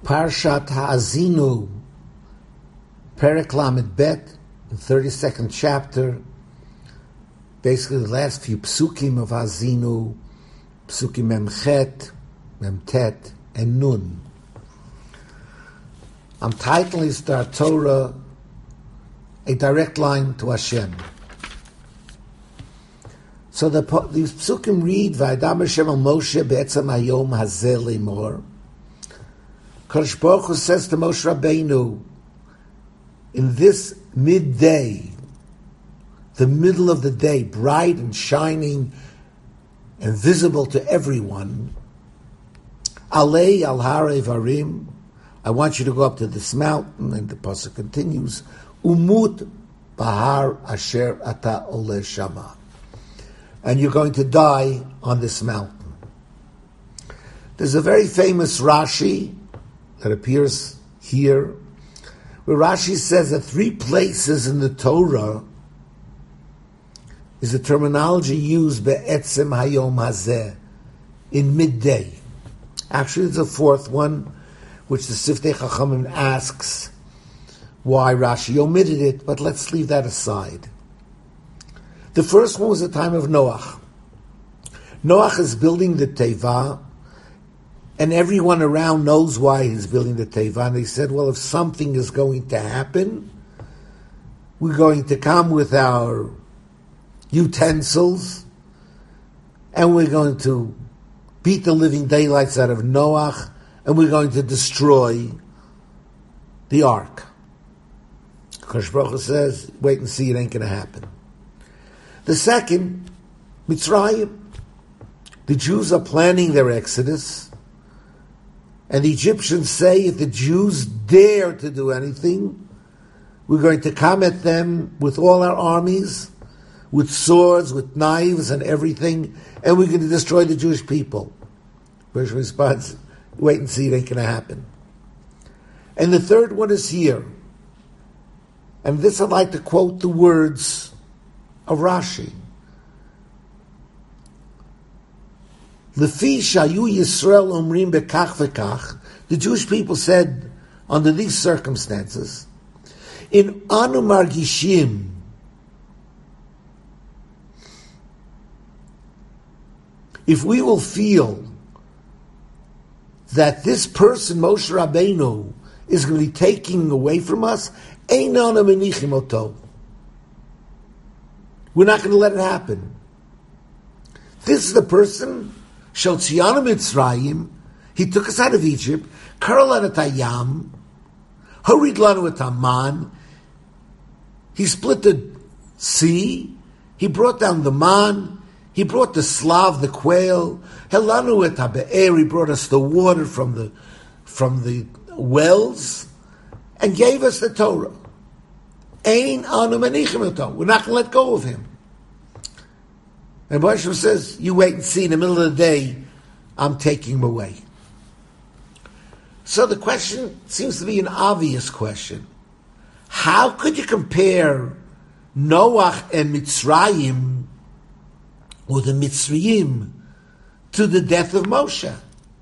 Parshat Ha'azinu, Perek Lamed Bet, the 32nd chapter, basically the last few psukim of Ha'azinu, psukim Memchet, Memtet, and Nun. I'm titling Star Torah, a direct line to Hashem. So these psukim read, Vayadam Hashem al Moshe be'etzem hayom hazeh lemor. Kadosh Baruch Hu says to Moshe Rabbeinu, in this midday, the middle of the day, bright and shining and visible to everyone, Alei al har Evarim, I want you to go up to this mountain, and the pasuk continues, Umut bahar asher ata ole shama. And you're going to die on this mountain. There's a very famous Rashi that appears here, where Rashi says that 3 places in the Torah is the terminology used be'etzem hayom hazeh, in midday. Actually, there's a 4th one, which the Siftei Chachamim asks why Rashi omitted it, but let's leave that aside. The first one was the time of Noach. Noach is building the Teva, and everyone around knows why he's building the Teva. And they said, well, if something is going to happen, we're going to come with our utensils, and we're going to beat the living daylights out of Noach, and we're going to destroy the ark. Kadosh Baruch Hu says, wait and see, it ain't going to happen. The second, Mitzrayim. The Jews are planning their exodus, and the Egyptians say, if the Jews dare to do anything, we're going to come at them with all our armies, with swords, with knives and everything, and we're going to destroy the Jewish people. Moshe responds, wait and see, it ain't going to happen. And the third one is here. And this I'd like to quote the words of Rashi. Lefi shayu Yisrael omrim bekach vekach. The Jewish people said, under these circumstances, in anu margishim, if we will feel that this person, Moshe Rabbeinu, is going to be taking away from us, einanu menichim oto. We're not going to let it happen. This is the person, Shotzianu Mitzrayim, he took us out of Egypt, Karlan et Hayam, Horid lanu et Haman, he split the sea, he brought down the man, he brought the slav, the quail, Helanu et HaBe'er, he brought us the water from the wells, and gave us the Torah. Ein anu menichim oto. We're not going to let go of him. And Moshe says, you wait and see, in the middle of the day, I'm taking him away. So the question seems to be an obvious question. How could you compare Noach and Mitzrayim, or the Mitzrayim, to the death of Moshe?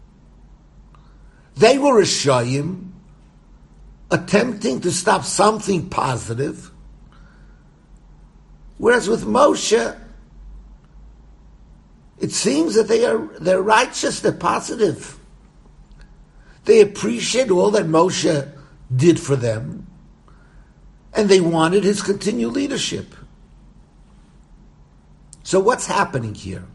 They were Rishayim, attempting to stop something positive, whereas with Moshe, it seems that they're righteous, they're positive. They appreciate all that Moshe did for them, and they wanted his continued leadership. So what's happening here?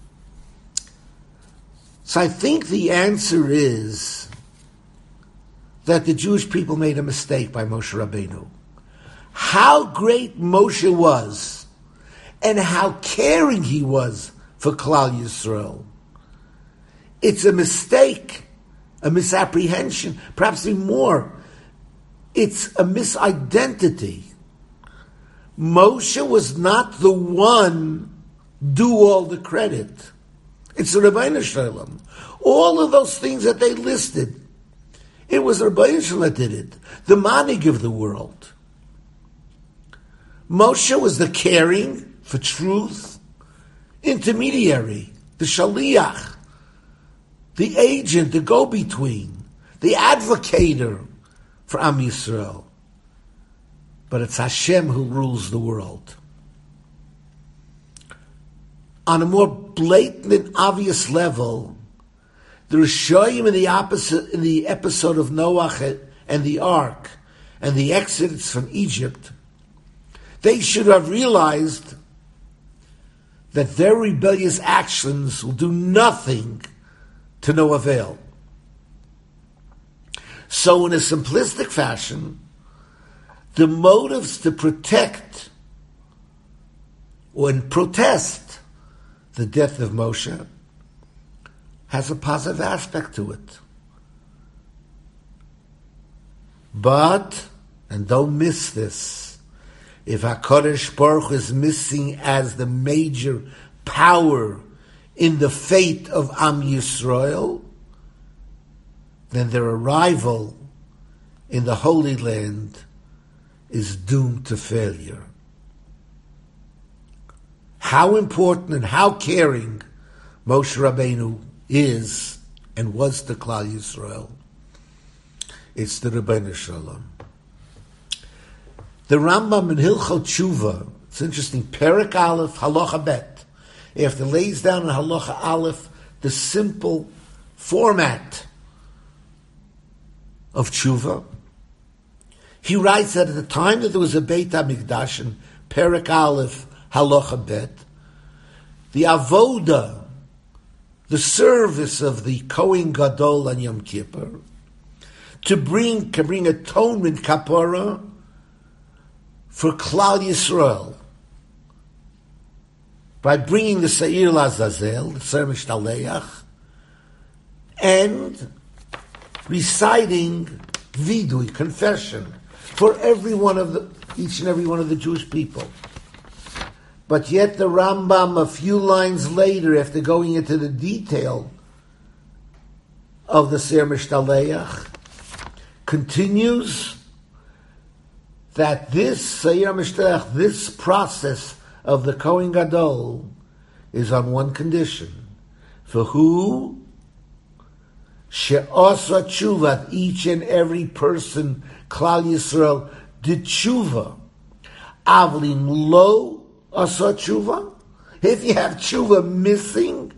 So I think the answer is that the Jewish people made a mistake by Moshe Rabbeinu. How great Moshe was, and how caring he was for Klal Yisrael. It's a mistake, a misapprehension, perhaps even more. It's a misidentity. Moshe was not the one do all the credit. It's the Rabbeinu Shalom. All of those things that they listed, it was Rabbeinu Shalom that did it, the manig of the world. Moshe was the caring for truth intermediary, the shaliach, the agent, the go-between, the advocator for Am Yisrael. But it's Hashem who rules the world. On a more blatant and obvious level, the Rishoyim in the episode of Noach and the Ark and the exodus from Egypt, they should have realized that their rebellious actions will do nothing to no avail. So in a simplistic fashion, the motives to protect or protest the death of Moshe has a positive aspect to it. But, and don't miss this, if HaKadosh Baruch Hu is missing as the major power in the fate of Am Yisrael, then their arrival in the Holy Land is doomed to failure. How important and how caring Moshe Rabbeinu is and was to Klal Yisrael. It's the Rebbeinu Shalom. The Rambam in Hilchot Tshuva, it's interesting, Perek Aleph, Halacha Bet, after lays down in Halacha Aleph the simple format of Tshuva, he writes that at the time that there was a Beit HaMikdash in Perek Aleph, Halacha Bet, the avoda, the service of the Kohen Gadol on Yom Kippur, to bring atonement kapara for Klal Yisrael by bringing the Seir Lazazel, the Seir Mishtaleach, and reciting vidui, confession, for each and every one of the Jewish people. But yet the Rambam, a few lines later, after going into the detail of the Seir Mishtaleach, continues that this Seir Mishtaleach, this process of the Kohen Gadol, is on one condition: for who she'asa tshuva, each and every person, Klal Yisrael, did tshuva. Avlim lo asa tshuva. If you have tshuva missing,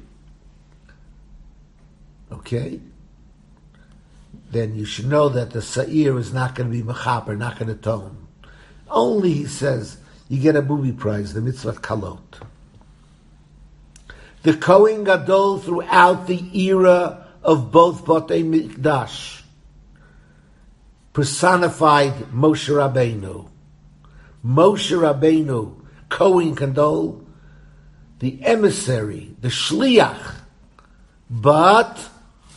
okay, then you should know that the Sa'ir is not going to be mechaper, not going to atone. Only, he says, you get a booby prize, the mitzvah kalot. The Kohen Gadol throughout the era of both Batei Mikdash personified Moshe Rabbeinu. Moshe Rabbeinu, Kohen Gadol, the emissary, the shliach, but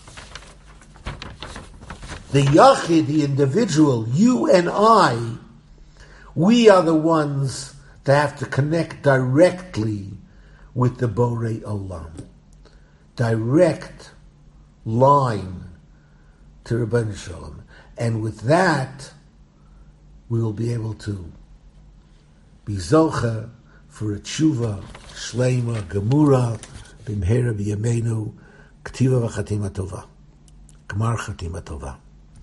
the yachid, the individual, you and I, we are the ones that have to connect directly with the Borei Olam. Direct line to Rebbeinu Shalom. And with that, we will be able to be zocha for a tshuva, shleima, gemura, bimhera b'yameinu, k'tiva v'chatima tova. Gmar chatima tova.